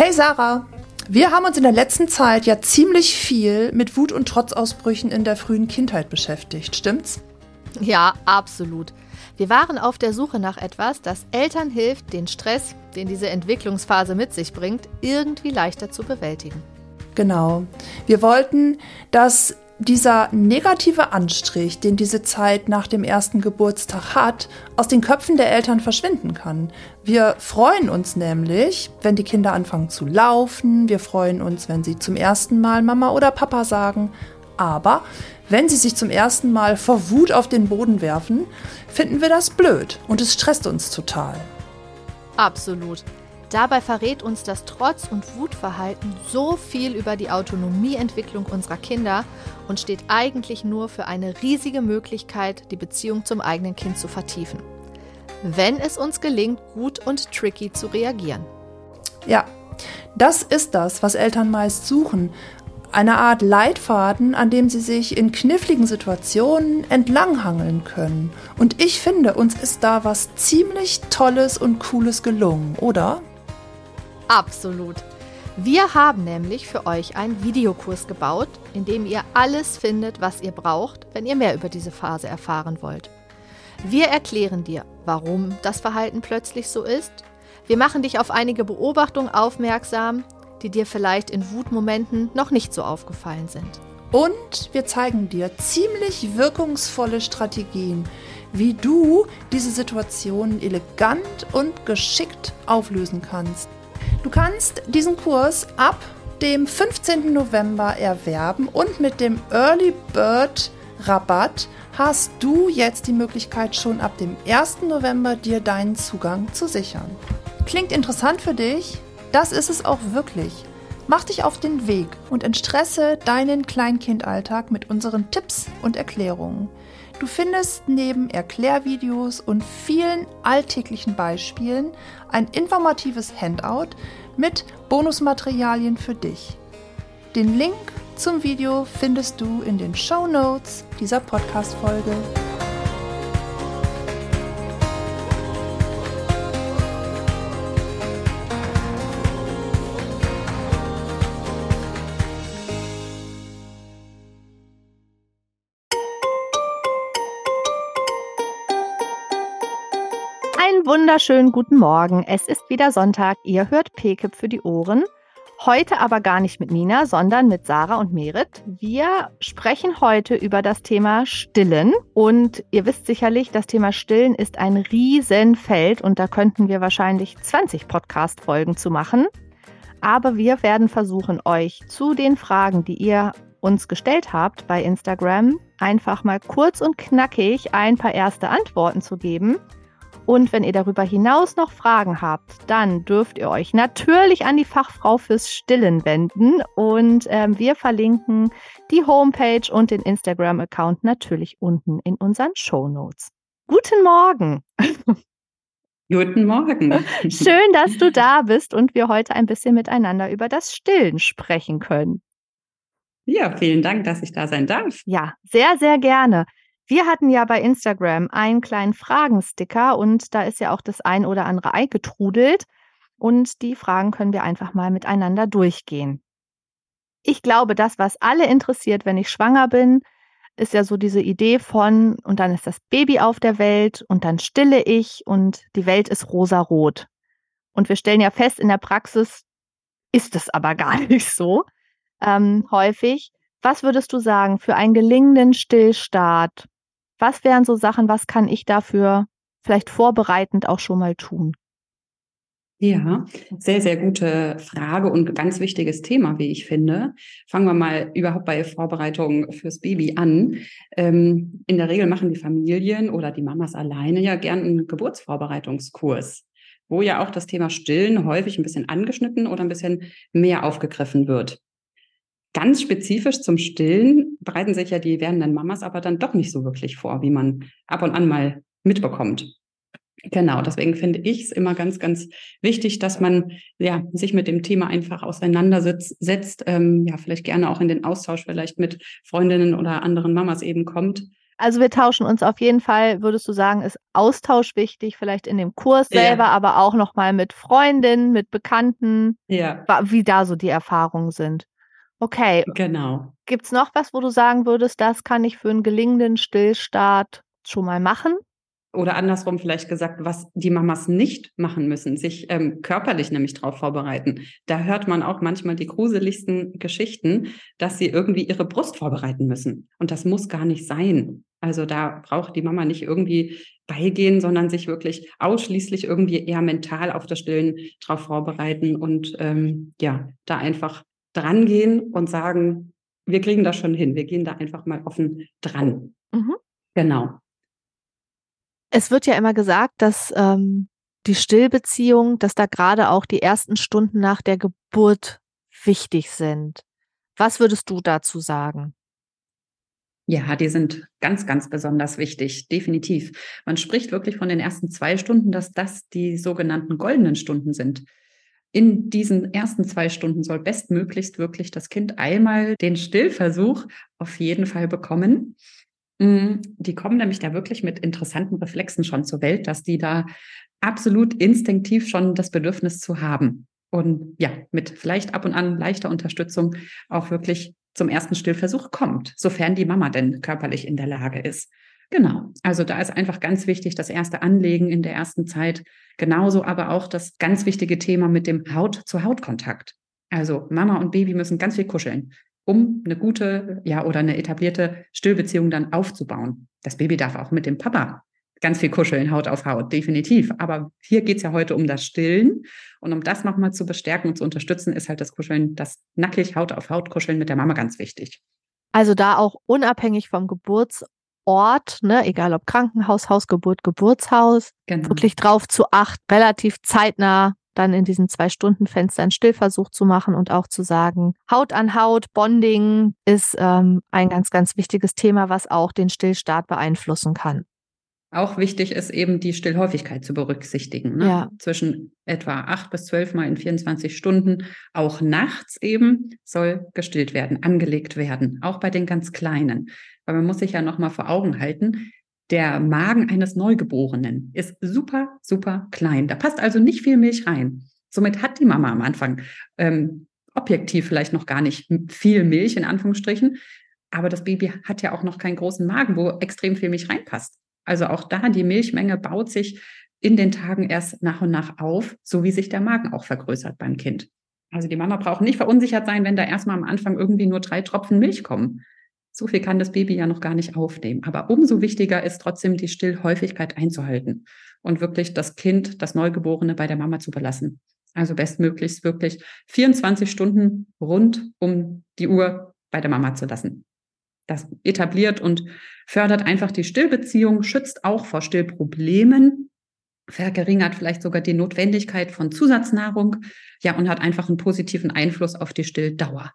Hey Sarah, wir haben uns in der letzten Zeit ja ziemlich viel mit Wut- und Trotzausbrüchen in der frühen Kindheit beschäftigt, stimmt's? Ja, absolut. Wir waren auf der Suche nach etwas, das Eltern hilft, den Stress, den diese Entwicklungsphase mit sich bringt, irgendwie leichter zu bewältigen. Genau. Wir wollten, dass dieser negative Anstrich, den diese Zeit nach dem ersten Geburtstag hat, aus den Köpfen der Eltern verschwinden kann. Wir freuen uns nämlich, wenn die Kinder anfangen zu laufen. Wir freuen uns, wenn sie zum ersten Mal Mama oder Papa sagen. Aber wenn sie sich zum ersten Mal vor Wut auf den Boden werfen, finden wir das blöd und es stresst uns total. Absolut. Dabei verrät uns das Trotz- und Wutverhalten so viel über die Autonomieentwicklung unserer Kinder und steht eigentlich nur für eine riesige Möglichkeit, die Beziehung zum eigenen Kind zu vertiefen. Wenn es uns gelingt, gut und tricky zu reagieren. Ja, das ist das, was Eltern meist suchen. Eine Art Leitfaden, an dem sie sich in kniffligen Situationen entlanghangeln können. Und ich finde, uns ist da was ziemlich Tolles und Cooles gelungen, oder? Absolut. Wir haben nämlich für euch einen Videokurs gebaut, in dem ihr alles findet, was ihr braucht, wenn ihr mehr über diese Phase erfahren wollt. Wir erklären dir, warum das Verhalten plötzlich so ist. Wir machen dich auf einige Beobachtungen aufmerksam, die dir vielleicht in Wutmomenten noch nicht so aufgefallen sind. Und wir zeigen dir ziemlich wirkungsvolle Strategien, wie du diese Situationen elegant und geschickt auflösen kannst. Du kannst diesen Kurs ab dem 15. November erwerben und mit dem Early Bird Rabatt hast du jetzt die Möglichkeit, schon ab dem 1. November dir deinen Zugang zu sichern. Klingt interessant für dich? Das ist es auch wirklich. Mach dich auf den Weg und entstresse deinen Kleinkindalltag mit unseren Tipps und Erklärungen. Du findest neben Erklärvideos und vielen alltäglichen Beispielen ein informatives Handout mit Bonusmaterialien für dich. Den Link zum Video findest du in den Shownotes dieser Podcast-Folge. Einen wunderschönen guten Morgen. Es ist wieder Sonntag. Ihr hört PKIP für die Ohren. Heute aber gar nicht mit Nina, sondern mit Sarah und Merit. Wir sprechen heute über das Thema Stillen. Und ihr wisst sicherlich, das Thema Stillen ist ein Riesenfeld und da könnten wir wahrscheinlich 20 Podcast-Folgen zu machen. Aber wir werden versuchen, euch zu den Fragen, die ihr uns gestellt habt bei Instagram, einfach mal kurz und knackig ein paar erste Antworten zu geben. Und wenn ihr darüber hinaus noch Fragen habt, dann dürft ihr euch natürlich an die Fachfrau fürs Stillen wenden. Und wir verlinken die Homepage und den Instagram-Account natürlich unten in unseren Shownotes. Guten Morgen! Guten Morgen! Schön, dass du da bist und wir heute ein bisschen miteinander über das Stillen sprechen können. Ja, vielen Dank, dass ich da sein darf. Ja, sehr, sehr gerne. Wir hatten ja bei Instagram einen kleinen Fragensticker und da ist ja auch das ein oder andere eingetrudelt und die Fragen können wir einfach mal miteinander durchgehen. Ich glaube, das, was alle interessiert, wenn ich schwanger bin, ist ja so diese Idee von und dann ist das Baby auf der Welt und dann stille ich und die Welt ist rosarot. Und wir stellen ja fest, in der Praxis ist es aber gar nicht so häufig. Was würdest du sagen für einen gelingenden Stillstart? Was wären so Sachen, was kann ich dafür vielleicht vorbereitend auch schon mal tun? Ja, sehr, sehr gute Frage und ganz wichtiges Thema, wie ich finde. Fangen wir mal überhaupt bei Vorbereitung fürs Baby an. In der Regel machen die Familien oder die Mamas alleine ja gern einen Geburtsvorbereitungskurs, wo ja auch das Thema Stillen häufig ein bisschen angeschnitten oder ein bisschen mehr aufgegriffen wird. Ganz spezifisch zum Stillen bereiten sich ja die werdenden Mamas aber dann doch nicht so wirklich vor, wie man ab und an mal mitbekommt. Genau, deswegen finde ich es immer ganz, ganz wichtig, dass man ja sich mit dem Thema einfach auseinandersetzt, vielleicht gerne auch in den Austausch vielleicht mit Freundinnen oder anderen Mamas eben kommt. Also wir tauschen uns auf jeden Fall, würdest du sagen, ist Austausch wichtig, vielleicht in dem Kurs selber, aber auch nochmal mit Freundinnen, mit Bekannten, Ja, wie da so die Erfahrungen sind. Okay, genau. gibt's noch was, wo du sagen würdest, das kann ich für einen gelingenden Stillstart schon mal machen? Oder andersrum vielleicht gesagt, was die Mamas nicht machen müssen, sich körperlich nämlich darauf vorbereiten. Da hört man auch manchmal die gruseligsten Geschichten, dass sie irgendwie ihre Brust vorbereiten müssen. Und das muss gar nicht sein. Also da braucht die Mama nicht irgendwie beigehen, sondern sich wirklich ausschließlich irgendwie eher mental auf das Stillen drauf vorbereiten und da einfach dran gehen und sagen, wir kriegen das schon hin. Wir gehen da einfach mal offen dran. Mhm. Genau. Es wird ja immer gesagt, dass die Stillbeziehung, dass da gerade auch die ersten Stunden nach der Geburt wichtig sind. Was würdest du dazu sagen? Ja, die sind ganz, ganz besonders wichtig, definitiv. Man spricht wirklich von den ersten 2 Stunden, dass das die sogenannten goldenen Stunden sind. In diesen ersten 2 Stunden soll bestmöglichst wirklich das Kind einmal den Stillversuch auf jeden Fall bekommen. Die kommen nämlich da wirklich mit interessanten Reflexen schon zur Welt, dass die da absolut instinktiv schon das Bedürfnis zu haben. Und ja, mit vielleicht ab und an leichter Unterstützung auch wirklich zum ersten Stillversuch kommt, sofern die Mama denn körperlich in der Lage ist. Genau, also da ist einfach ganz wichtig das erste Anlegen in der ersten Zeit, genauso aber auch das ganz wichtige Thema mit dem Haut-zu-Haut-Kontakt. Also Mama und Baby müssen ganz viel kuscheln, um eine gute, oder eine etablierte Stillbeziehung dann aufzubauen. Das Baby darf auch mit dem Papa ganz viel kuscheln, Haut auf Haut, definitiv. Aber hier geht es ja heute um das Stillen. Und um das nochmal zu bestärken und zu unterstützen, ist halt das Kuscheln, das nackig Haut auf Haut Kuscheln mit der Mama ganz wichtig. Also da auch unabhängig vom Geburtsort, ne, egal ob Krankenhaus, Hausgeburt, Geburtshaus, Genau. wirklich drauf zu achten, relativ zeitnah dann in diesen 2-Stunden-Fenster einen Stillversuch zu machen und auch zu sagen, Haut an Haut, Bonding ist ein ganz, ganz wichtiges Thema, was auch den Stillstart beeinflussen kann. Auch wichtig ist eben die Stillhäufigkeit zu berücksichtigen. Ne? Ja. Zwischen etwa 8 bis 12 Mal in 24 Stunden, auch nachts eben, soll gestillt werden, angelegt werden, auch bei den ganz Kleinen. Weil man muss sich ja nochmal vor Augen halten, der Magen eines Neugeborenen ist super, super klein. Da passt also nicht viel Milch rein. Somit hat die Mama am Anfang objektiv vielleicht noch gar nicht viel Milch, in Anführungsstrichen. Aber das Baby hat ja auch noch keinen großen Magen, wo extrem viel Milch reinpasst. Also auch da, die Milchmenge baut sich in den Tagen erst nach und nach auf, so wie sich der Magen auch vergrößert beim Kind. Also die Mama braucht nicht verunsichert sein, wenn da erstmal am Anfang irgendwie nur 3 Tropfen Milch kommen. So viel kann das Baby ja noch gar nicht aufnehmen. Aber umso wichtiger ist trotzdem, die Stillhäufigkeit einzuhalten und wirklich das Kind, das Neugeborene bei der Mama zu belassen. Also bestmöglichst wirklich 24 Stunden rund um die Uhr bei der Mama zu lassen. Das etabliert und fördert einfach die Stillbeziehung, schützt auch vor Stillproblemen, verringert vielleicht sogar die Notwendigkeit von Zusatznahrung, und hat einfach einen positiven Einfluss auf die Stilldauer.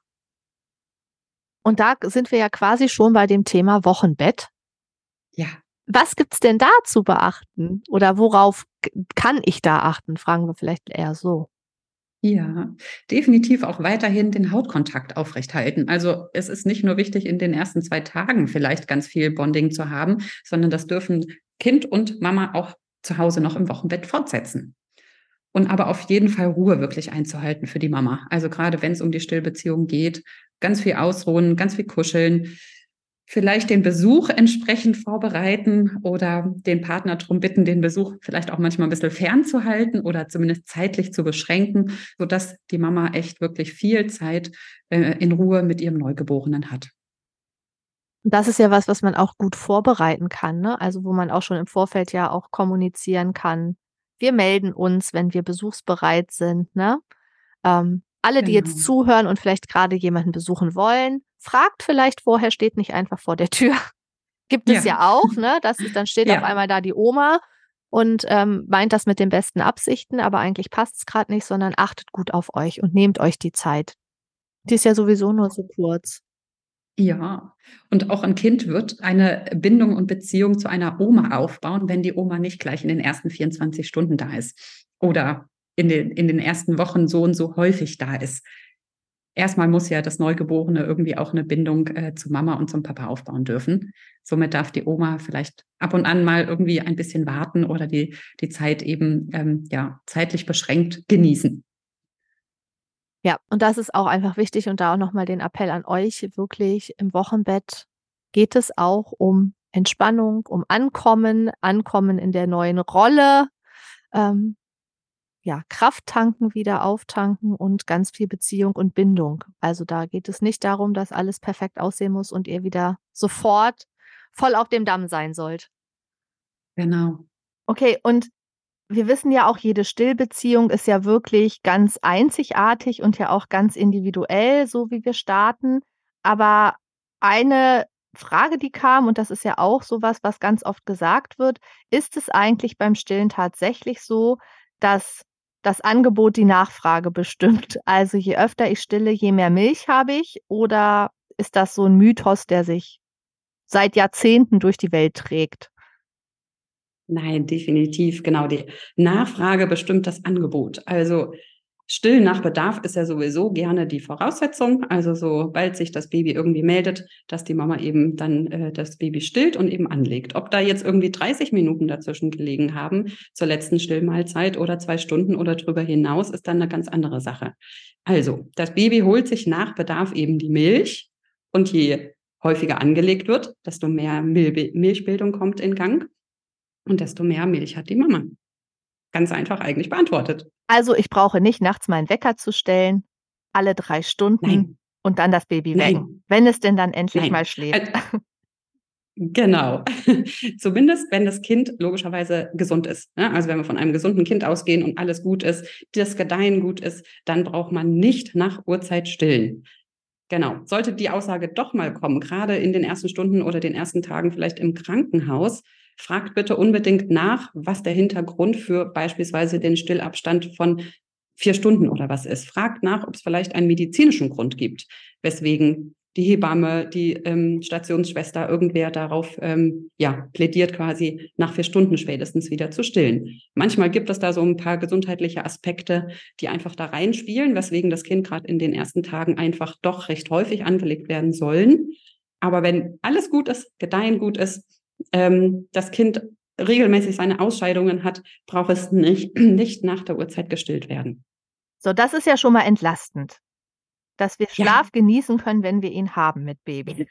Und da sind wir ja quasi schon bei dem Thema Wochenbett. Ja. Was gibt's denn da zu beachten? Oder worauf kann ich da achten? Fragen wir vielleicht eher so. Ja, definitiv auch weiterhin den Hautkontakt aufrechthalten. Also es ist nicht nur wichtig, in den ersten 2 Tagen vielleicht ganz viel Bonding zu haben, sondern das dürfen Kind und Mama auch zu Hause noch im Wochenbett fortsetzen. Und aber auf jeden Fall Ruhe wirklich einzuhalten für die Mama. Also gerade wenn es um die Stillbeziehung geht, ganz viel ausruhen, ganz viel kuscheln, vielleicht den Besuch entsprechend vorbereiten oder den Partner darum bitten, den Besuch vielleicht auch manchmal ein bisschen fernzuhalten oder zumindest zeitlich zu beschränken, sodass die Mama echt wirklich viel Zeit in Ruhe mit ihrem Neugeborenen hat. Das ist ja was man auch gut vorbereiten kann, ne? Also, wo man auch schon im Vorfeld ja auch kommunizieren kann. Wir melden uns, wenn wir besuchsbereit sind, ne? Alle, die jetzt Genau. zuhören und vielleicht gerade jemanden besuchen wollen, fragt vielleicht vorher, steht nicht einfach vor der Tür. Gibt es ja auch, ne? Dann steht auf einmal da die Oma und meint das mit den besten Absichten, aber eigentlich passt es gerade nicht, sondern achtet gut auf euch und nehmt euch die Zeit. Die ist ja sowieso nur so kurz. Ja, und auch ein Kind wird eine Bindung und Beziehung zu einer Oma aufbauen, wenn die Oma nicht gleich in den ersten 24 Stunden da ist oder in den ersten Wochen so und so häufig da ist. erstmal muss ja das Neugeborene irgendwie auch eine Bindung zu Mama und zum Papa aufbauen dürfen. Somit darf die Oma vielleicht ab und an mal irgendwie ein bisschen warten oder die Zeit eben zeitlich beschränkt genießen. Ja, und das ist auch einfach wichtig und da auch nochmal den Appell an euch, wirklich im Wochenbett geht es auch um Entspannung, um Ankommen in der neuen Rolle, Kraft tanken, wieder auftanken und ganz viel Beziehung und Bindung. Also da geht es nicht darum, dass alles perfekt aussehen muss und ihr wieder sofort voll auf dem Damm sein sollt. Genau. Okay, und wir wissen ja auch, jede Stillbeziehung ist ja wirklich ganz einzigartig und ja auch ganz individuell, so wie wir starten. Aber eine Frage, die kam, und das ist ja auch so was, was ganz oft gesagt wird: Ist es eigentlich beim Stillen tatsächlich so, dass das Angebot die Nachfrage bestimmt? Also, je öfter ich stille, je mehr Milch habe ich? Oder ist das so 'n Mythos, der sich seit Jahrzehnten durch die Welt trägt? Nein, definitiv. Genau, die Nachfrage bestimmt das Angebot. Also Stillen nach Bedarf ist ja sowieso gerne die Voraussetzung. Also sobald sich das Baby irgendwie meldet, dass die Mama eben dann das Baby stillt und eben anlegt. Ob da jetzt irgendwie 30 Minuten dazwischen gelegen haben zur letzten Stillmahlzeit oder 2 Stunden oder drüber hinaus, ist dann eine ganz andere Sache. Also das Baby holt sich nach Bedarf eben die Milch und je häufiger angelegt wird, desto mehr Milchbildung kommt in Gang. Und desto mehr Milch hat die Mama. Ganz einfach eigentlich beantwortet. Also, ich brauche nicht nachts meinen Wecker zu stellen, alle 3 Stunden Nein, und dann das Baby wecken, nein, wenn es denn dann endlich mal nein. schläft. Genau. Zumindest, wenn das Kind logischerweise gesund ist. Ne? Also wenn wir von einem gesunden Kind ausgehen und alles gut ist, das Gedeihen gut ist, dann braucht man nicht nach Uhrzeit stillen. Genau. Sollte die Aussage doch mal kommen, gerade in den ersten Stunden oder den ersten Tagen vielleicht im Krankenhaus, fragt bitte unbedingt nach, was der Hintergrund für beispielsweise den Stillabstand von 4 Stunden oder was ist. Fragt nach, ob es vielleicht einen medizinischen Grund gibt, weswegen die Hebamme, die Stationsschwester, irgendwer darauf plädiert, quasi nach 4 Stunden spätestens wieder zu stillen. Manchmal gibt es da so ein paar gesundheitliche Aspekte, die einfach da reinspielen, weswegen das Kind gerade in den ersten Tagen einfach doch recht häufig angelegt werden sollen. Aber wenn alles gut ist, Gedeihen gut ist, das Kind regelmäßig seine Ausscheidungen hat, braucht es nicht nach der Uhrzeit gestillt werden. So, das ist ja schon mal entlastend, dass wir Ja, Schlaf genießen können, wenn wir ihn haben mit Baby.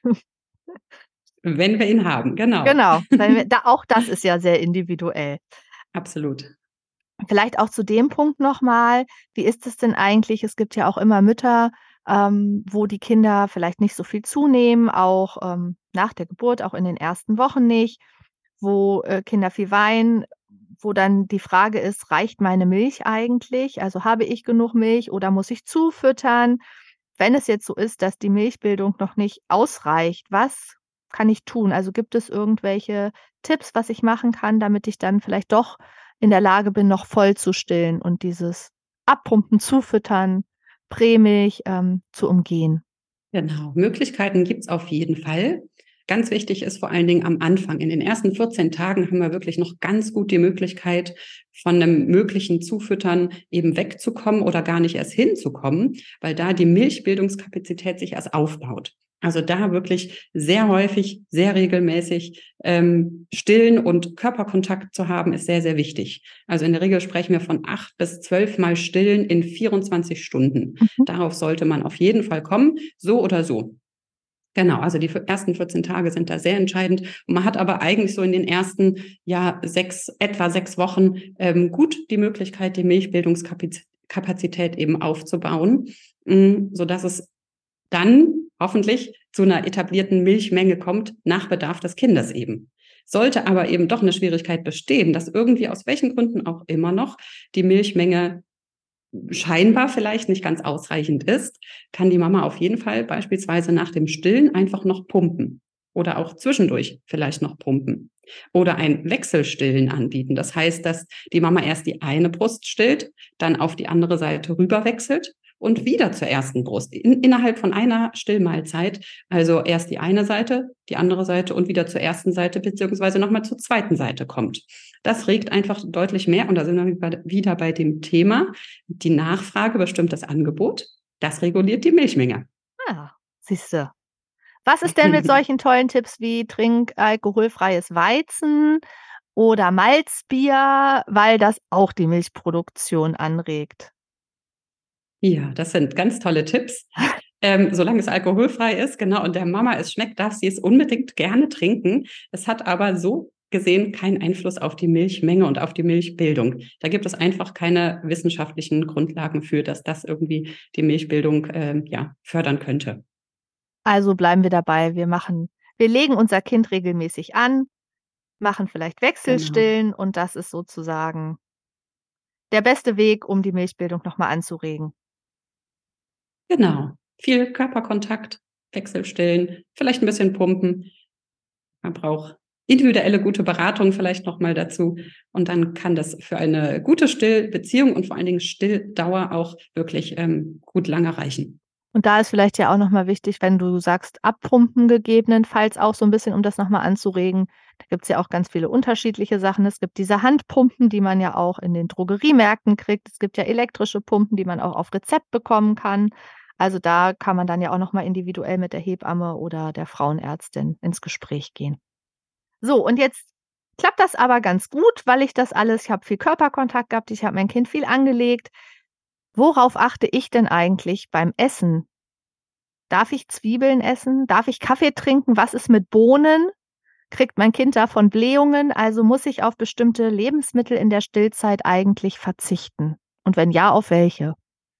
wenn wir ihn haben, genau. Genau, weil wir auch das ist ja sehr individuell. Absolut. Vielleicht auch zu dem Punkt noch mal: Wie ist es denn eigentlich? Es gibt ja auch immer Mütter, wo die Kinder vielleicht nicht so viel zunehmen, auch, nach der Geburt, auch in den ersten Wochen nicht, wo, Kinder viel weinen, wo dann die Frage ist: „Reicht meine Milch eigentlich? Also, habe ich genug Milch oder muss ich zufüttern?“ Wenn es jetzt so ist, dass die Milchbildung noch nicht ausreicht, was kann ich tun? Also, gibt es irgendwelche Tipps, was ich machen kann, damit ich dann vielleicht doch in der Lage bin, noch voll zu stillen und dieses Abpumpen, Zufüttern, Prämilch, zu umgehen? Genau, Möglichkeiten gibt's auf jeden Fall. Ganz wichtig ist vor allen Dingen am Anfang. In den ersten 14 Tagen haben wir wirklich noch ganz gut die Möglichkeit, von einem möglichen Zufüttern eben wegzukommen oder gar nicht erst hinzukommen, weil da die Milchbildungskapazität sich erst aufbaut. Also da wirklich sehr häufig, sehr regelmäßig stillen und Körperkontakt zu haben, ist sehr, sehr wichtig. Also in der Regel sprechen wir von 8 bis 12 Mal Stillen in 24 Stunden. Mhm. Darauf sollte man auf jeden Fall kommen, so oder so. Genau, also die ersten 14 Tage sind da sehr entscheidend. Und man hat aber eigentlich so in den ersten etwa 6 Wochen gut die Möglichkeit, die Milchbildungskapazität eben aufzubauen, sodass es dann hoffentlich zu einer etablierten Milchmenge kommt, nach Bedarf des Kindes eben. Sollte aber eben doch eine Schwierigkeit bestehen, dass irgendwie aus welchen Gründen auch immer noch die Milchmenge scheinbar vielleicht nicht ganz ausreichend ist, kann die Mama auf jeden Fall beispielsweise nach dem Stillen einfach noch pumpen oder auch zwischendurch vielleicht noch pumpen oder ein Wechselstillen anbieten. Das heißt, dass die Mama erst die eine Brust stillt, dann auf die andere Seite rüber wechselt und wieder zur ersten Brust innerhalb von einer Stillmahlzeit. Also erst die eine Seite, die andere Seite und wieder zur ersten Seite beziehungsweise nochmal zur zweiten Seite kommt. Das regt einfach deutlich mehr und da sind wir wieder bei dem Thema. Die Nachfrage bestimmt das Angebot. Das reguliert die Milchmenge. Ah, siehst du. Was ist denn mit solchen tollen Tipps wie trink alkoholfreies Weizen oder Malzbier, weil das auch die Milchproduktion anregt? Ja, das sind ganz tolle Tipps. Solange es alkoholfrei ist, genau, und der Mama es schmeckt, darf sie es unbedingt gerne trinken. Es hat aber so gesehen keinen Einfluss auf die Milchmenge und auf die Milchbildung. Da gibt es einfach keine wissenschaftlichen Grundlagen für, dass das irgendwie die Milchbildung fördern könnte. Also bleiben wir dabei. Wir legen unser Kind regelmäßig an, machen vielleicht Genau. Wechselstillen und das ist sozusagen der beste Weg, um die Milchbildung nochmal anzuregen. Genau. Viel Körperkontakt, Wechselstillen, vielleicht ein bisschen pumpen. Man braucht individuelle gute Beratung vielleicht noch mal dazu. Und dann kann das für eine gute Stillbeziehung und vor allen Dingen Stilldauer auch wirklich gut lange reichen. Und da ist vielleicht ja auch nochmal wichtig, wenn du sagst, abpumpen gegebenenfalls auch so ein bisschen, um das nochmal anzuregen. Da gibt's ja auch ganz viele unterschiedliche Sachen. Es gibt diese Handpumpen, die man ja auch in den Drogeriemärkten kriegt. Es gibt ja elektrische Pumpen, die man auch auf Rezept bekommen kann. Also da kann man dann ja auch nochmal individuell mit der Hebamme oder der Frauenärztin ins Gespräch gehen. So, und jetzt klappt das aber ganz gut, weil ich habe viel Körperkontakt gehabt, ich habe mein Kind viel angelegt. Worauf achte ich denn eigentlich beim Essen? Darf ich Zwiebeln essen? Darf ich Kaffee trinken? Was ist mit Bohnen? Kriegt mein Kind davon Blähungen? Also muss ich auf bestimmte Lebensmittel in der Stillzeit eigentlich verzichten? Und wenn ja, auf welche?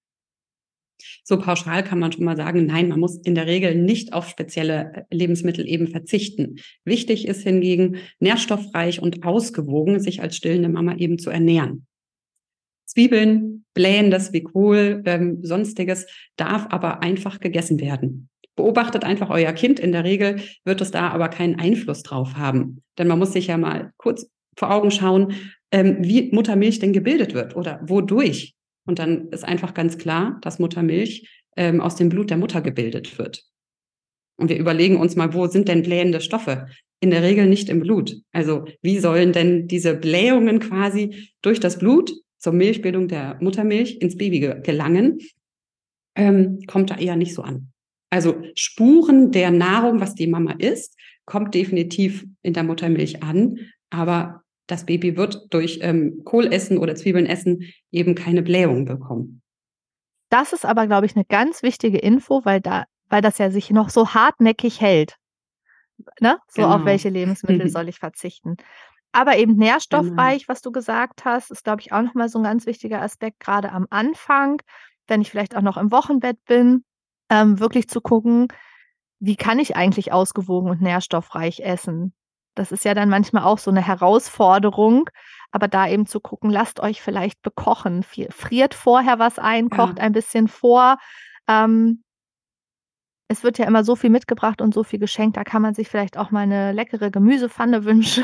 So pauschal kann man schon mal sagen, nein, man muss in der Regel nicht auf spezielle Lebensmittel eben verzichten. Wichtig ist hingegen, nährstoffreich und ausgewogen sich als stillende Mama eben zu ernähren. Zwiebeln, Blähendes wie Kohl, sonstiges darf aber einfach gegessen werden. Beobachtet einfach euer Kind. In der Regel wird es da aber keinen Einfluss drauf haben. Denn man muss sich ja mal kurz vor Augen schauen, wie Muttermilch denn gebildet wird oder wodurch. Und dann ist einfach ganz klar, dass Muttermilch aus dem Blut der Mutter gebildet wird. Und wir überlegen uns mal, wo sind denn blähende Stoffe? In der Regel nicht im Blut. Also wie sollen denn diese Blähungen quasi durch das Blut zur Milchbildung der Muttermilch ins Baby gelangen? Kommt da eher nicht so an. Also Spuren der Nahrung, was die Mama isst, kommt definitiv in der Muttermilch an, aber das Baby wird durch Kohlessen oder Zwiebelnessen eben keine Blähung bekommen. Das ist aber, glaube ich, eine ganz wichtige Info, weil das ja sich noch so hartnäckig hält, ne? So auf Genau. welche Lebensmittel soll ich verzichten? Aber eben Genau. nährstoffreich, was du gesagt hast, ist, glaube ich, auch noch mal so 'n ganz wichtiger Aspekt, grade am Anfang, wenn ich vielleicht auch noch im Wochenbett bin, wirklich zu gucken, wie kann ich eigentlich ausgewogen und nährstoffreich essen? Das ist ja dann manchmal auch so 'ne Herausforderung, aber da eben zu gucken, lasst euch vielleicht bekochen, friert vorher was ein, kocht Ja. ein bisschen vor. Ähm, Es wird ja immer so viel mitgebracht und so viel geschenkt, da kann man sich vielleicht auch mal 'ne leckere Gemüsepfanne wünschen.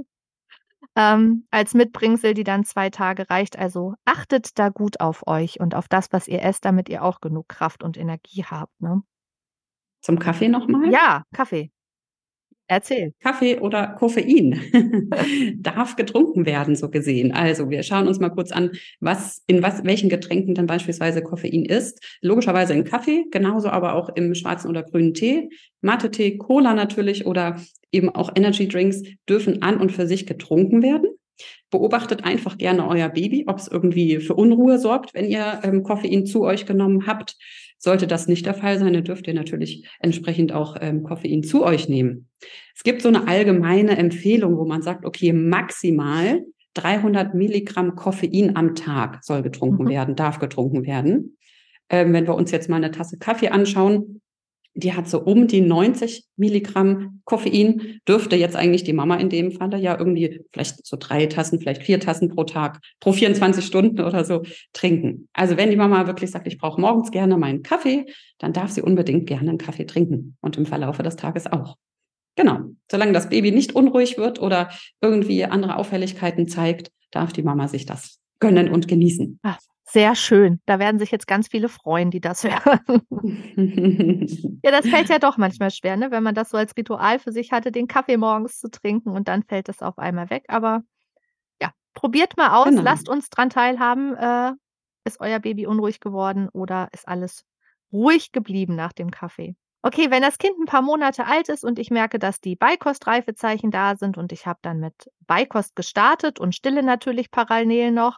Als Mitbringsel, die dann 2 Tage reicht. Also, achtet da gut auf euch und auf das, was ihr esst, damit ihr auch genug Kraft und Energie habt, ne? Zum Kaffee noch mal? Ja, Kaffee. Erzähl. Kaffee oder Koffein darf getrunken werden, so gesehen. Also wir schauen uns mal kurz an, welchen Getränken dann beispielsweise Koffein ist. Logischerweise in Kaffee, genauso aber auch im schwarzen oder grünen Tee. Mate-Tee, Cola natürlich oder eben auch Energy Drinks dürfen an und für sich getrunken werden. Beobachtet einfach gerne euer Baby, ob es irgendwie für Unruhe sorgt, wenn ihr Koffein zu euch genommen habt. Sollte das nicht der Fall sein, dann dürft ihr natürlich entsprechend auch Koffein zu euch nehmen. Es gibt so eine allgemeine Empfehlung, wo man sagt, okay, maximal 300 Milligramm Koffein am Tag soll getrunken werden, darf getrunken werden. Wenn wir uns jetzt mal eine Tasse Kaffee anschauen, die hat so um die 90 Milligramm Koffein, dürfte jetzt eigentlich die Mama in dem Falle ja irgendwie vielleicht so 3 Tassen, vielleicht 4 Tassen pro Tag, pro 24 Stunden oder so trinken. Also wenn die Mama wirklich sagt, ich brauche morgens gerne meinen Kaffee, dann darf sie unbedingt gerne einen Kaffee trinken und im Verlaufe des Tages auch. Genau. Solange das Baby nicht unruhig wird oder irgendwie andere Auffälligkeiten zeigt, darf die Mama sich das gönnen und genießen. Ah, sehr schön. Da werden sich jetzt ganz viele freuen, die das hören. Ja, das fällt ja doch manchmal schwer, ne, wenn man das so als Ritual für sich hatte, den Kaffee morgens zu trinken und dann fällt das auf einmal weg. Aber ja, probiert mal aus, Genau. lasst uns dran teilhaben. Ist euer Baby unruhig geworden oder ist alles ruhig geblieben nach dem Kaffee. Okay, wenn das Kind ein paar Monate alt ist und ich merke, dass die Beikostreifezeichen da sind und ich habe dann mit Beikost gestartet und stille natürlich parallel noch,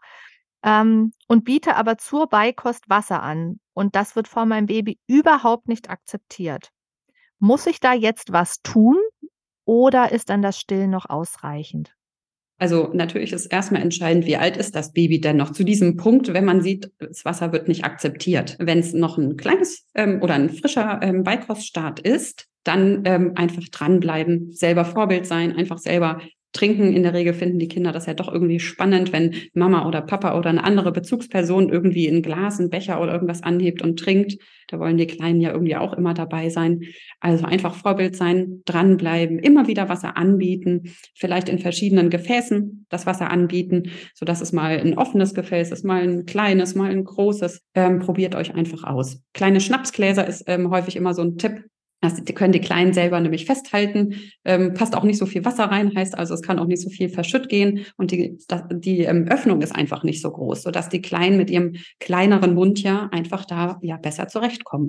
und biete aber zur Beikost Wasser an und das wird von meinem Baby überhaupt nicht akzeptiert. Muss ich da jetzt was tun oder ist dann das Stillen noch ausreichend? Also natürlich ist erstmal entscheidend, wie alt ist das Baby denn noch zu diesem Punkt, wenn man sieht, das Wasser wird nicht akzeptiert. Wenn es noch ein kleines oder ein frischer Beikoststart ist, dann einfach dranbleiben, selber Vorbild sein, einfach selber trinken. In der Regel finden die Kinder das ja doch irgendwie spannend, wenn Mama oder Papa oder eine andere Bezugsperson irgendwie ein Glas, einen Becher oder irgendwas anhebt und trinkt. Da wollen die Kleinen ja irgendwie auch immer dabei sein. Also einfach Vorbild sein, dranbleiben, immer wieder Wasser anbieten, vielleicht in verschiedenen Gefäßen das Wasser anbieten, sodass es mal ein offenes Gefäß ist, mal ein kleines, mal ein großes. Probiert euch einfach aus. Kleine Schnapsgläser ist häufig immer so ein Tipp. Die können die Kleinen selber nämlich festhalten. Passt auch nicht so viel Wasser rein, heißt also, es kann auch nicht so viel verschütt gehen. Und die Öffnung ist einfach nicht so groß, sodass die Kleinen mit ihrem kleineren Mund ja einfach da ja besser zurechtkommen.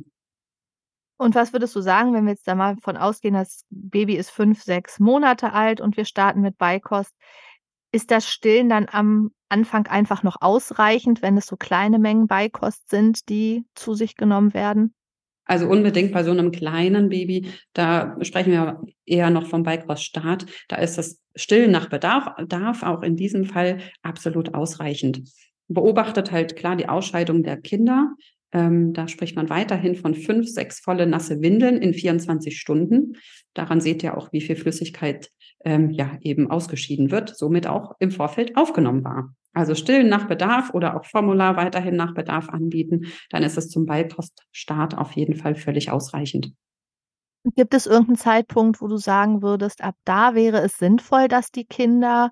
Und was würdest du sagen, wenn wir jetzt da mal von ausgehen, das Baby ist 5, 6 Monate alt und wir starten mit Beikost? Ist das Stillen dann am Anfang einfach noch ausreichend, wenn es so kleine Mengen Beikost sind, die zu sich genommen werden? Also unbedingt bei so einem kleinen Baby, da sprechen wir eher noch vom Beikoststart. Da ist das Stillen nach Bedarf auch in diesem Fall absolut ausreichend. Beobachtet halt klar die Ausscheidung der Kinder. Da spricht man weiterhin von 5, 6 volle nasse Windeln in 24 Stunden. Daran seht ihr auch, wie viel Flüssigkeit ja eben ausgeschieden wird, somit auch im Vorfeld aufgenommen war. Also Stillen nach Bedarf oder auch Formular weiterhin nach Bedarf anbieten, dann ist es zum Beikoststart auf jeden Fall völlig ausreichend. Gibt es irgendeinen Zeitpunkt, wo du sagen würdest, ab da wäre es sinnvoll, dass die Kinder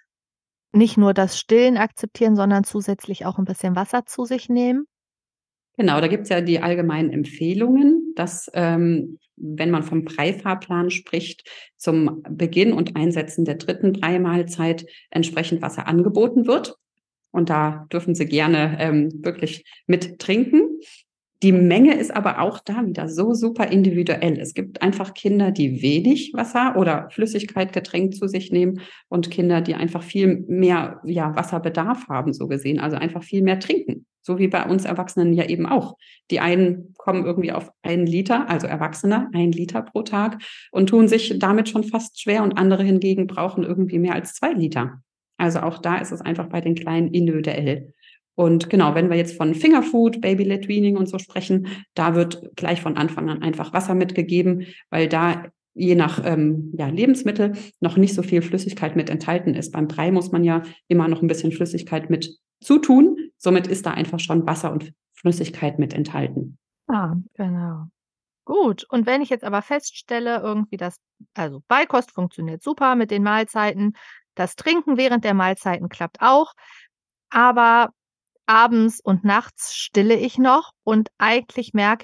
nicht nur das Stillen akzeptieren, sondern zusätzlich auch 'n bisschen Wasser zu sich nehmen? Genau, da gibt's ja die allgemeinen Empfehlungen, dass, wenn man vom Breifahrplan spricht, zum Beginn und Einsetzen der 3. Breimahlzeit entsprechend Wasser angeboten wird. Und da dürfen Sie gerne wirklich mit trinken. Die Menge ist aber auch da wieder so super individuell. Es gibt einfach Kinder, die wenig Wasser oder Flüssigkeit getränkt zu sich nehmen und Kinder, die einfach viel mehr ja, Wasserbedarf haben, so gesehen, also einfach viel mehr trinken. So wie bei uns Erwachsenen ja eben auch. Die einen kommen irgendwie auf 1 Liter, also Erwachsene, 1 Liter pro Tag und tun sich damit schon fast schwer und andere hingegen brauchen irgendwie mehr als 2 Liter. Also auch da ist es einfach bei den Kleinen individuell. Und genau, wenn wir jetzt von Fingerfood, Baby-led Weaning und so sprechen, da wird gleich von Anfang an einfach Wasser mitgegeben, weil da je nach ja, Lebensmittel noch nicht so viel Flüssigkeit mit enthalten ist. Beim Brei muss man ja immer noch ein bisschen Flüssigkeit mit zutun. Somit ist da einfach schon Wasser und Flüssigkeit mit enthalten. Ah, genau. Gut, und wenn ich jetzt aber feststelle, irgendwie also Beikost funktioniert super mit den Mahlzeiten, das Trinken während der Mahlzeiten klappt auch, aber abends und nachts stille ich noch und eigentlich merke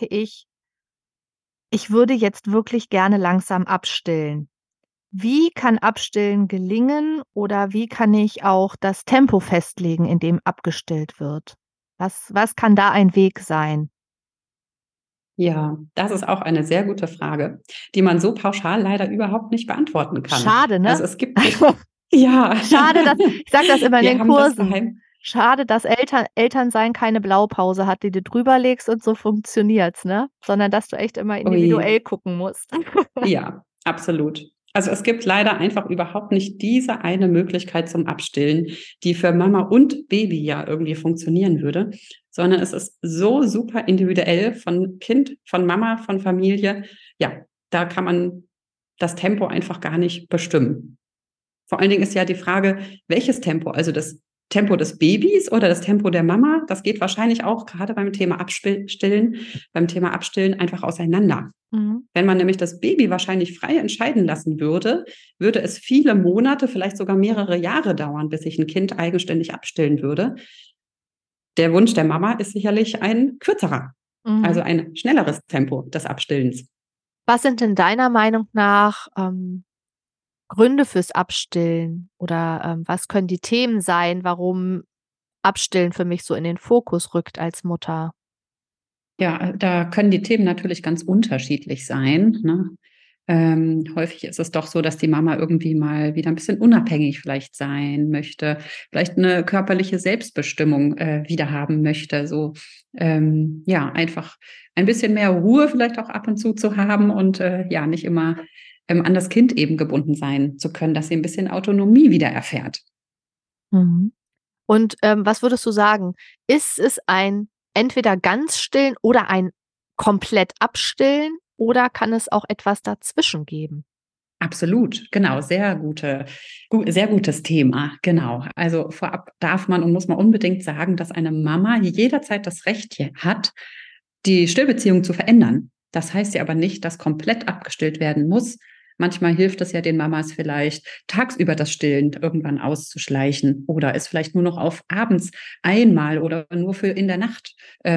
ich würde jetzt wirklich gerne langsam abstillen. Wie kann Abstillen gelingen oder wie kann ich auch das Tempo festlegen, in dem abgestillt wird? Was kann da ein Weg sein? Ja, das ist auch eine sehr gute Frage, die man so pauschal leider überhaupt nicht beantworten kann. Schade, ne? Also es gibt ja, Schade, dass ich sage das immer in wir den haben das Kursen. Geheim. Schade, dass Elternsein keine Blaupause hat, die du drüber legst und so funktioniert's, ne? Sondern dass du echt immer Ui. individuell gucken musst. Ja, absolut. Also es gibt leider einfach überhaupt nicht diese eine Möglichkeit zum Abstillen, die für Mama und Baby ja irgendwie funktionieren würde, sondern es ist so super individuell von Kind, von Mama, von Familie. Ja, da kann man das Tempo einfach gar nicht bestimmen. Vor allen Dingen ist ja die Frage, welches Tempo? Also das Tempo des Babys oder das Tempo der Mama? Das geht wahrscheinlich auch gerade beim Thema Abstillen einfach auseinander. Mhm. Wenn man nämlich das Baby wahrscheinlich frei entscheiden lassen würde, würde es viele Monate, vielleicht sogar mehrere Jahre dauern, bis sich ein Kind eigenständig abstillen würde. Der Wunsch der Mama ist sicherlich ein kürzerer, also Mhm. ein schnelleres Tempo des Abstillens. Was sind denn deiner Meinung nach, Gründe fürs Abstillen oder, was können die Themen sein, warum Abstillen für mich so in den Fokus rückt als Mutter? Ja, da können die Themen natürlich ganz unterschiedlich sein, ne? Häufig ist es doch so, dass die Mama irgendwie mal wieder ein bisschen unabhängig vielleicht sein möchte, vielleicht eine körperliche Selbstbestimmung wieder haben möchte, so ja, einfach ein bisschen mehr Ruhe vielleicht auch ab und zu haben und ja, nicht immer an das Kind eben gebunden sein zu können, dass sie ein bisschen Autonomie wieder erfährt. Mhm. Und, was würdest du sagen? Ist es ein entweder ganz stillen oder ein komplett abstillen oder kann es auch etwas dazwischen geben? Absolut, genau, sehr gutes Thema, genau. Also vorab darf man und muss man unbedingt sagen, dass eine Mama jederzeit das Recht hier hat, die Stillbeziehung zu verändern. Das heißt ja aber nicht, dass komplett abgestillt werden muss. Manchmal hilft es ja den Mamas vielleicht, tagsüber das Stillen irgendwann auszuschleichen oder es vielleicht nur noch auf abends einmal oder nur für in der Nacht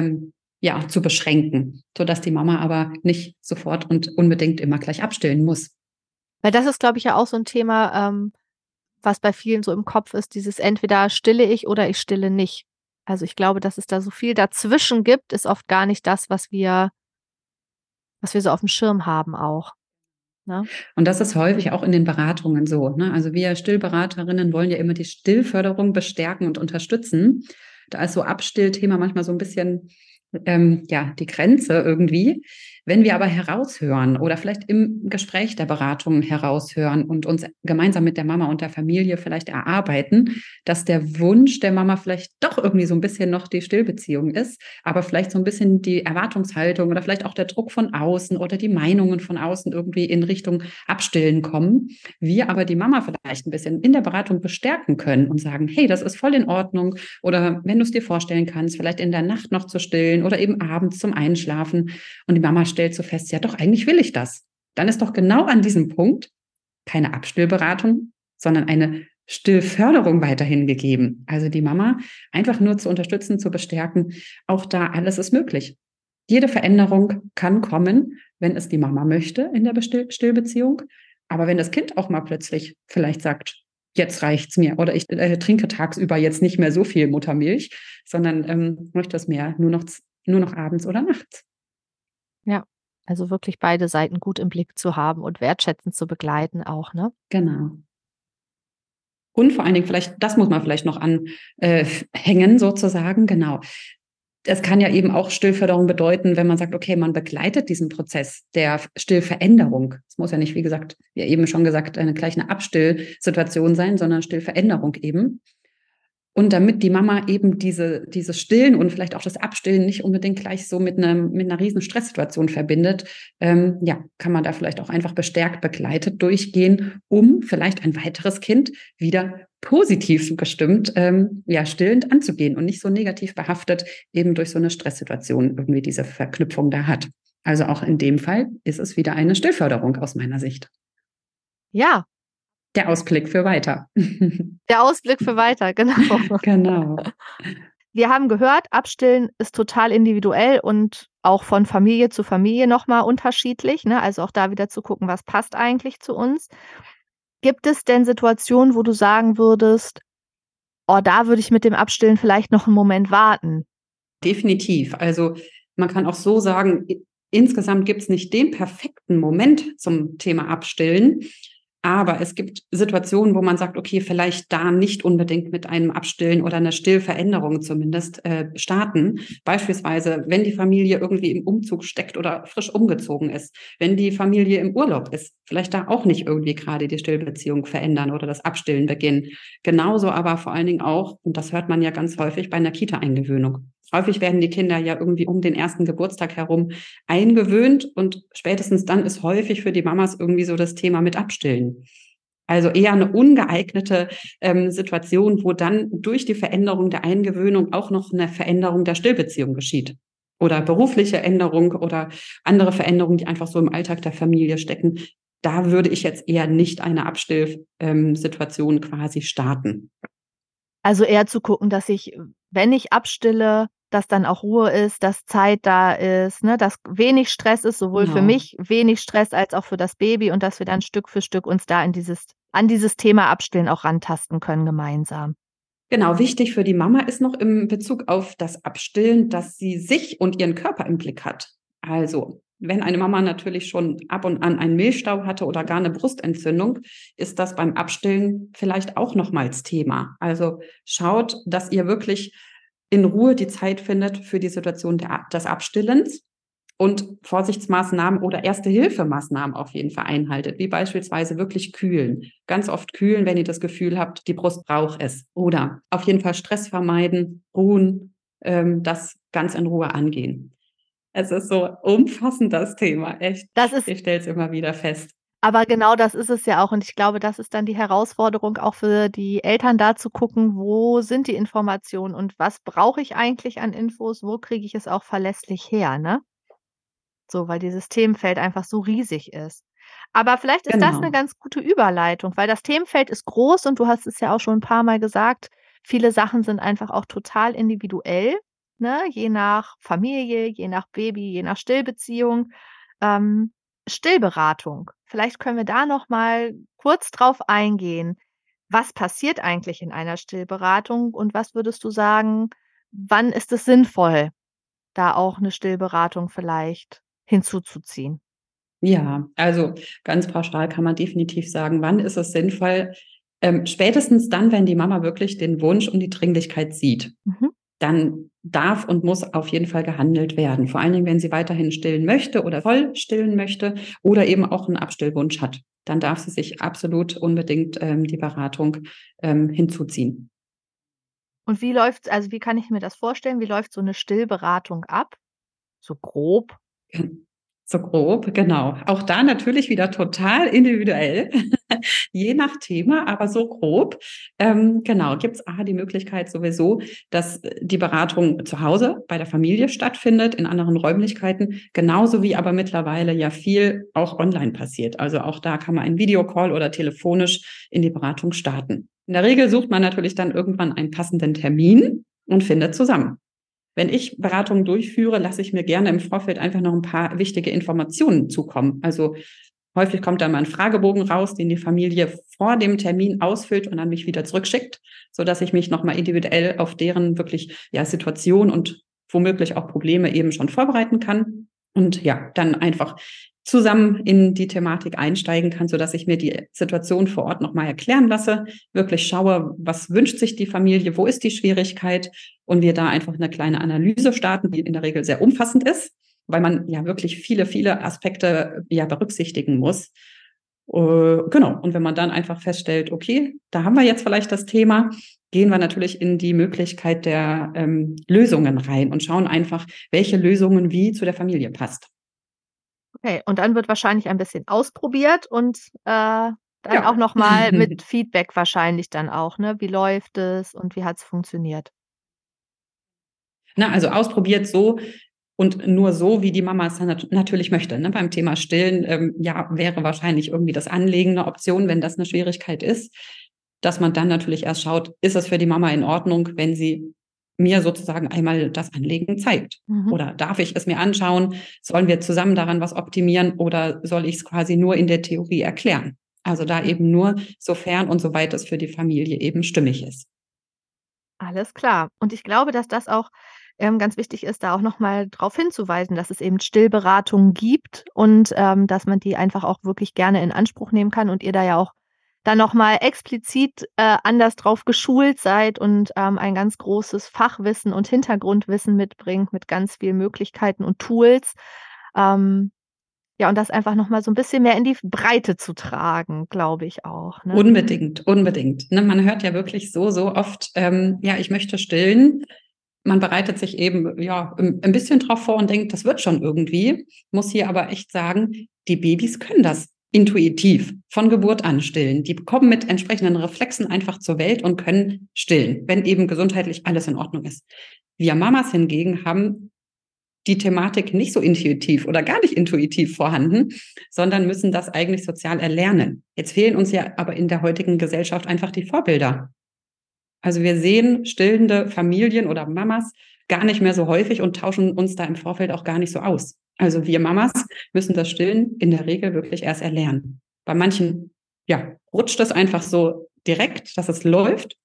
ja, zu beschränken, sodass die Mama aber nicht sofort und unbedingt immer gleich abstillen muss. Weil das ist, glaube ich, ja auch so 'n Thema, was bei vielen so im Kopf ist, dieses entweder stille ich oder ich stille nicht. Also, ich glaube, dass es da so viel dazwischen gibt, ist oft gar nicht das, was wir so aufm Schirm haben auch, ne? Und das ist häufig auch in den Beratungen so, ne? Also wir Stillberaterinnen wollen ja immer die Stillförderung bestärken und unterstützen. Da ist so Abstillthema manchmal so ein bisschen ja, die Grenze irgendwie. Wenn wir aber heraushören oder vielleicht im Gespräch der Beratung heraushören und uns gemeinsam mit der Mama und der Familie vielleicht erarbeiten, dass der Wunsch der Mama vielleicht doch irgendwie so ein bisschen noch die Stillbeziehung ist, aber vielleicht so ein bisschen die Erwartungshaltung oder vielleicht auch der Druck von außen oder die Meinungen von außen irgendwie in Richtung Abstillen kommen. Wir aber die Mama vielleicht ein bisschen in der Beratung bestärken können und sagen, hey, das ist voll in Ordnung. Oder wenn du es dir vorstellen kannst, vielleicht in der Nacht noch zu stillen oder eben abends zum Einschlafen. Und die Mama stellt so fest, ja doch, eigentlich will ich das. Dann ist doch genau an diesem Punkt keine Abstillberatung, sondern eine Stillförderung weiterhin gegeben. Also die Mama einfach nur zu unterstützen, zu bestärken, auch da alles ist möglich. Jede Veränderung kann kommen, wenn es die Mama möchte in der Stillbeziehung. Aber wenn das Kind auch mal plötzlich vielleicht sagt, jetzt reicht's mir oder ich trinke tagsüber jetzt nicht mehr so viel Muttermilch, sondern möchte es mehr nur noch abends oder nachts. Ja, also wirklich beide Seiten gut im Blick zu haben und wertschätzend zu begleiten auch, ne? Genau. Und vor allen Dingen vielleicht, das muss man vielleicht noch anhängen sozusagen, genau. Es kann ja eben auch Stillförderung bedeuten, wenn man sagt, okay, man begleitet diesen Prozess der Stillveränderung. Es muss ja nicht, wie gesagt, wie eben schon gesagt, gleich eine Abstillsituation sein, sondern Stillveränderung eben. Und damit die Mama eben dieses Stillen und vielleicht auch das Abstillen nicht unbedingt gleich so mit einer riesen Stresssituation verbindet, ja, kann man da vielleicht auch einfach bestärkt begleitet durchgehen, um vielleicht ein weiteres Kind wieder positiv gestimmt, ja, stillend anzugehen und nicht so negativ behaftet eben durch so eine Stresssituation irgendwie diese Verknüpfung da hat. Also auch in dem Fall ist es wieder eine Stillförderung aus meiner Sicht. Ja, Der Ausblick für weiter. der Ausblick für weiter, genau. Genau. Wir haben gehört, Abstillen ist total individuell und auch von Familie zu Familie noch mal unterschiedlich, ne? Also, auch da wieder zu gucken, was passt eigentlich zu uns. Gibt es denn Situationen, wo du sagen würdest: „Oh, da würde ich mit dem Abstillen vielleicht noch 'n Moment warten?“ Definitiv. Also man kann auch so sagen, insgesamt gibt es nicht den perfekten Moment zum Thema Abstillen, aber es gibt Situationen, wo man sagt, okay, vielleicht da nicht unbedingt mit einem Abstillen oder einer Stillveränderung zumindest starten. Beispielsweise, wenn die Familie irgendwie im Umzug steckt oder frisch umgezogen ist, wenn die Familie im Urlaub ist, vielleicht da auch nicht irgendwie gerade die Stillbeziehung verändern oder das Abstillen beginnen. Genauso aber vor allen Dingen auch, und das hört man ja ganz häufig bei einer Kita-Eingewöhnung. Häufig werden die Kinder ja irgendwie um den ersten Geburtstag herum eingewöhnt und spätestens dann ist häufig für die Mamas irgendwie so das Thema mit Abstillen. Also eher eine ungeeignete Situation, wo dann durch die Veränderung der Eingewöhnung auch noch eine Veränderung der Stillbeziehung geschieht. Oder berufliche Änderung oder andere Veränderungen, die einfach so im Alltag der Familie stecken. Da würde ich jetzt eher nicht eine Abstillsituation quasi starten. Also, eher zu gucken, dass ich, wenn ich abstille, dass dann auch Ruhe ist, dass Zeit da ist, ne, dass wenig Stress ist, sowohl für Genau. mich wenig Stress als auch für das Baby und dass wir dann Stück für Stück uns da in dieses an dieses Thema Abstillen auch rantasten können gemeinsam. Genau, wichtig für die Mama ist noch im Bezug auf das Abstillen, dass sie sich und ihren Körper im Blick hat. Also, wenn eine Mama natürlich schon ab und an einen Milchstau hatte oder gar eine Brustentzündung, ist das beim Abstillen vielleicht auch nochmals Thema. Also schaut, dass ihr wirklich in Ruhe die Zeit findet für die Situation des Abstillens und Vorsichtsmaßnahmen oder Erste-Hilfemaßnahmen auf jeden Fall einhaltet, wie beispielsweise wirklich kühlen. Ganz oft kühlen, wenn ihr das Gefühl habt, die Brust braucht es. Oder auf jeden Fall Stress vermeiden, ruhen, das ganz in Ruhe angehen. Es ist so umfassend, das Thema, echt. Ich stelle es immer wieder fest. Aber genau das ist es ja auch. Und ich glaube, das ist dann die Herausforderung auch für die Eltern, da zu gucken, wo sind die Informationen und was brauche ich eigentlich an Infos, wo kriege ich es auch verlässlich her, ne? So, weil dieses Themenfeld einfach so riesig ist. Aber vielleicht ist das 'ne Genau. ganz gute Überleitung, weil das Themenfeld ist groß und du hast es ja auch schon 'n paarmal gesagt, viele Sachen sind einfach auch total individuell, ne, je nach Familie, je nach Baby, je nach Stillbeziehung. Ähm, Stillberatung. Vielleicht können wir da noch mal kurz drauf eingehen. Was passiert eigentlich in einer Stillberatung und was würdest du sagen, wann ist es sinnvoll, da auch 'ne Stillberatung vielleicht hinzuzuziehen? Ja, also ganz pauschal kann man definitiv sagen, wann ist es sinnvoll? Spätestens dann, wenn die Mama wirklich den Wunsch und die Dringlichkeit sieht. Mhm. Dann darf und muss auf jeden Fall gehandelt werden. Vor allen Dingen, wenn sie weiterhin stillen möchte oder voll stillen möchte oder eben auch einen Abstillwunsch hat. Dann darf sie sich absolut unbedingt die Beratung hinzuziehen. Und wie kann ich mir das vorstellen? Wie läuft so 'ne Stillberatung ab? So grob? So grob, genau. Auch da natürlich wieder total individuell, je nach Thema, aber so grob. Genau, gibt es die Möglichkeit sowieso, dass die Beratung zu Hause bei der Familie stattfindet, in anderen Räumlichkeiten, genauso wie aber mittlerweile ja viel auch online passiert. Also auch da kann man einen Videocall oder telefonisch in die Beratung starten. In der Regel sucht man natürlich dann irgendwann einen passenden Termin und findet zusammen. Wenn ich Beratungen durchführe, lasse ich mir gerne im Vorfeld einfach noch ein paar wichtige Informationen zukommen. Also häufig kommt da mal ein Fragebogen raus, den die Familie vor dem Termin ausfüllt und an mich wieder zurückschickt, sodass ich mich noch mal individuell auf deren wirklich Situation und womöglich auch Probleme eben schon vorbereiten kann und dann einfach zusammen in die Thematik einsteigen kann, sodass ich mir die Situation vor Ort noch mal erklären lasse, wirklich schaue, was wünscht sich die Familie, wo ist die Schwierigkeit und wir da einfach eine kleine Analyse starten, die in der Regel sehr umfassend ist, weil man ja wirklich viele, viele Aspekte berücksichtigen muss. Genau. Und wenn man dann einfach feststellt, okay, da haben wir jetzt vielleicht das Thema, gehen wir natürlich in die Möglichkeit der Lösungen rein und schauen einfach, welche Lösungen wie zu der Familie passt. Okay, und dann wird wahrscheinlich ein bisschen ausprobiert und, dann auch Ja. noch mal mit Feedback wahrscheinlich dann auch, ne? Wie läuft es und wie hat's funktioniert? Na, also ausprobiert so und nur so, wie die Mama es dann natürlich möchte, ne? Beim Thema Stillen, wäre wahrscheinlich irgendwie das Anlegen 'ne Option, wenn das eine Schwierigkeit ist, dass man dann natürlich erst schaut, ist es für die Mama in Ordnung, wenn sie mir sozusagen einmal das Anlegen zeigt? Mhm. Oder darf ich es mir anschauen? Sollen wir zusammen daran was optimieren oder soll ich es quasi nur in der Theorie erklären? Also da eben nur sofern und soweit es für die Familie eben stimmig ist. Alles klar. Und ich glaube, dass das auch, ganz wichtig ist, da auch noch mal drauf hinzuweisen, dass es eben Stillberatungen gibt und, dass man die einfach auch wirklich gerne in Anspruch nehmen kann und ihr da ja auch dann noch mal explizit, anders drauf geschult seid und, ein ganz großes Fachwissen und Hintergrundwissen mitbringt mit ganz vielen Möglichkeiten und Tools. Ähm, ja, und das einfach noch mal so 'n bisschen mehr in die Breite zu tragen, glaube ich auch, ne? Unbedingt, unbedingt. Ne, man hört ja wirklich so, so oft, ich möchte stillen. Man bereitet sich eben, ein bisschen drauf vor und denkt, das wird schon irgendwie. Muss hier aber echt sagen, die Babys können das intuitiv von Geburt an stillen. Die kommen mit entsprechenden Reflexen einfach zur Welt und können stillen, wenn eben gesundheitlich alles in Ordnung ist. Wir Mamas hingegen haben die Thematik nicht so intuitiv oder gar nicht intuitiv vorhanden, sondern müssen das eigentlich sozial erlernen. Jetzt fehlen uns ja aber in der heutigen Gesellschaft einfach die Vorbilder. Also wir sehen stillende Familien oder Mamas gar nicht mehr so häufig und tauschen uns da im Vorfeld auch gar nicht so aus. Also wir Mamas müssen das Stillen in der Regel wirklich erst erlernen. Bei manchen, rutscht es einfach so direkt, dass es läuft.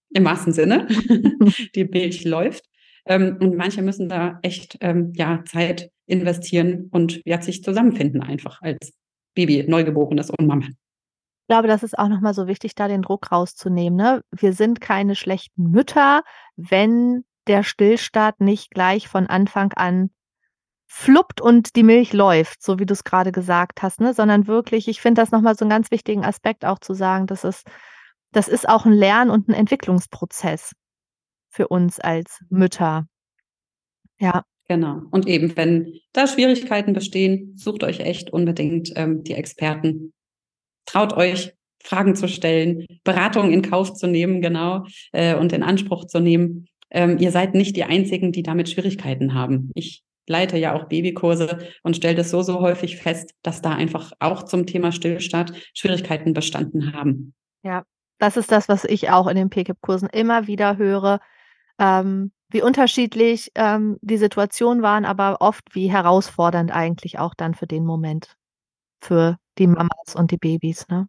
im wahrsten Sinne. Die Milch läuft. Und manche müssen da echt Zeit investieren und sich zusammenfinden einfach als Baby, Neugeborenes und Mama. Ich glaube, das ist auch nochmal so wichtig, da den Druck rauszunehmen. Ne? Wir sind keine schlechten Mütter, wenn der Stillstart nicht gleich von Anfang an fluppt und die Milch läuft, so wie du es gerade gesagt hast, ne? Sondern wirklich, ich finde das nochmal so einen ganz wichtigen Aspekt auch zu sagen, das ist auch ein Lern- und ein Entwicklungsprozess für uns als Mütter. Ja. Genau. Und eben, wenn da Schwierigkeiten bestehen, sucht euch echt unbedingt die Experten. Traut euch, Fragen zu stellen, Beratungen in Kauf zu nehmen, und in Anspruch zu nehmen. Ihr seid nicht die Einzigen, die damit Schwierigkeiten haben. Ich leite ja auch Babykurse und stelle das so häufig fest, dass da einfach auch zum Thema Stillstart Schwierigkeiten bestanden haben. Ja, das ist das, was ich auch in den PKIP-Kursen immer wieder höre, wie unterschiedlich die Situationen waren, aber oft wie herausfordernd eigentlich auch dann für den Moment für die Mamas und die Babys, ne?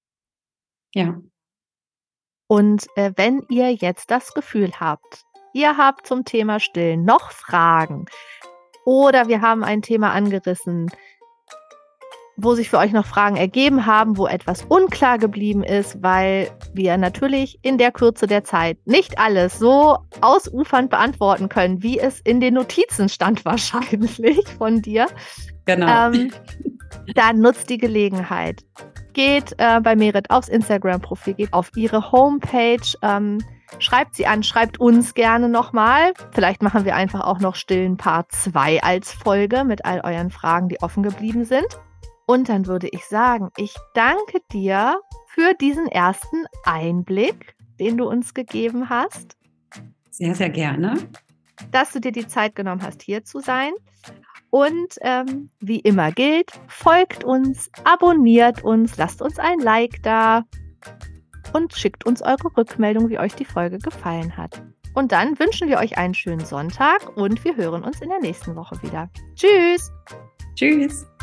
Ja. Und wenn ihr jetzt das Gefühl habt, ihr habt zum Thema Stillen noch Fragen oder wir haben ein Thema angerissen, wo sich für euch noch Fragen ergeben haben, wo etwas unklar geblieben ist, weil wir natürlich in der Kürze der Zeit nicht alles so ausufernd beantworten können, wie es in den Notizen stand wahrscheinlich von dir. Genau. Dann nutzt die Gelegenheit. Geht bei Merit aufs Instagram-Profil, geht auf ihre Homepage, schreibt sie an, schreibt uns gerne nochmal. Vielleicht machen wir einfach auch noch Stillen Part 2 als Folge mit all euren Fragen, die offen geblieben sind. Und dann würde ich sagen, ich danke dir für diesen ersten Einblick, den du uns gegeben hast. Sehr, sehr gerne. Dass du dir die Zeit genommen hast, hier zu sein. Und wie immer gilt, folgt uns, abonniert uns, lasst uns ein Like da und schickt uns eure Rückmeldung, wie euch die Folge gefallen hat. Und dann wünschen wir euch einen schönen Sonntag und wir hören uns in der nächsten Woche wieder. Tschüss! Tschüss!